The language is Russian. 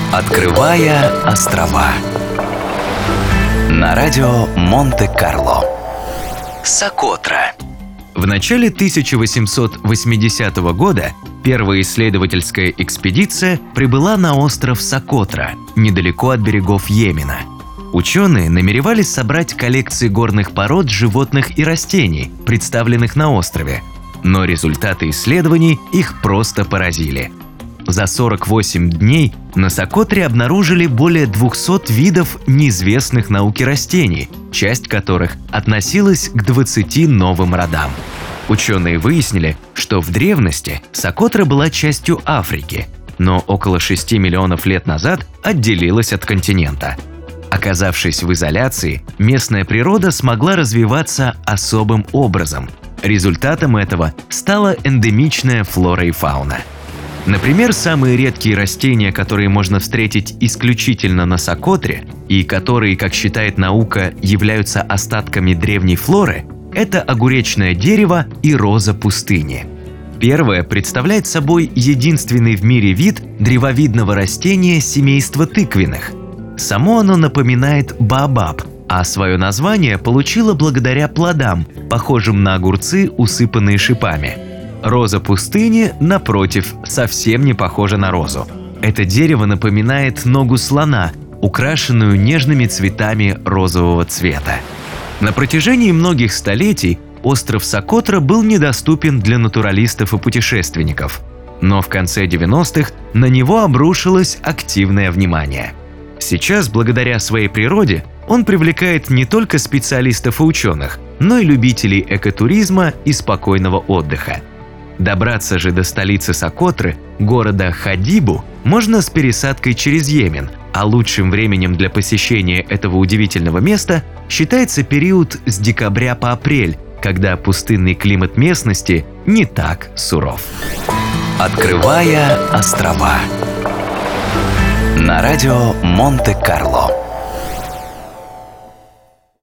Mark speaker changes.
Speaker 1: Открывая острова. На радио Монте-Карло. Сокотра. В начале 1880 года первая исследовательская экспедиция прибыла на остров Сокотра, недалеко от берегов Йемена. Ученые намеревались собрать коллекции горных пород животных и растений, представленных на острове. Но результаты исследований их просто поразили. За 48 дней на Сокотре обнаружили более 200 видов неизвестных науке растений, часть которых относилась к 20 новым родам. Ученые выяснили, что в древности Сокотра была частью Африки, но около 6 миллионов лет назад отделилась от континента. Оказавшись в изоляции, местная природа смогла развиваться особым образом. Результатом этого стала эндемичная флора и фауна. Например, самые редкие растения, которые можно встретить исключительно на Сокотре и которые, как считает наука, являются остатками древней флоры, это огуречное дерево и роза пустыни. Первое представляет собой единственный в мире вид древовидного растения семейства тыквенных. Само оно напоминает баобаб, а свое название получило благодаря плодам, похожим на огурцы, усыпанные шипами. Роза пустыни, напротив, совсем не похожа на розу. Это дерево напоминает ногу слона, украшенную нежными цветами розового цвета. На протяжении многих столетий остров Сокотра был недоступен для натуралистов и путешественников. Но в конце 90-х на него обрушилось активное внимание. Сейчас, благодаря своей природе, он привлекает не только специалистов и ученых, но и любителей экотуризма и спокойного отдыха. Добраться же до столицы Сокотры, города Хадибу, можно с пересадкой через Йемен, а лучшим временем для посещения этого удивительного места считается период с декабря по апрель, когда пустынный климат местности не так суров. Открывая острова. На радио Монте-Карло.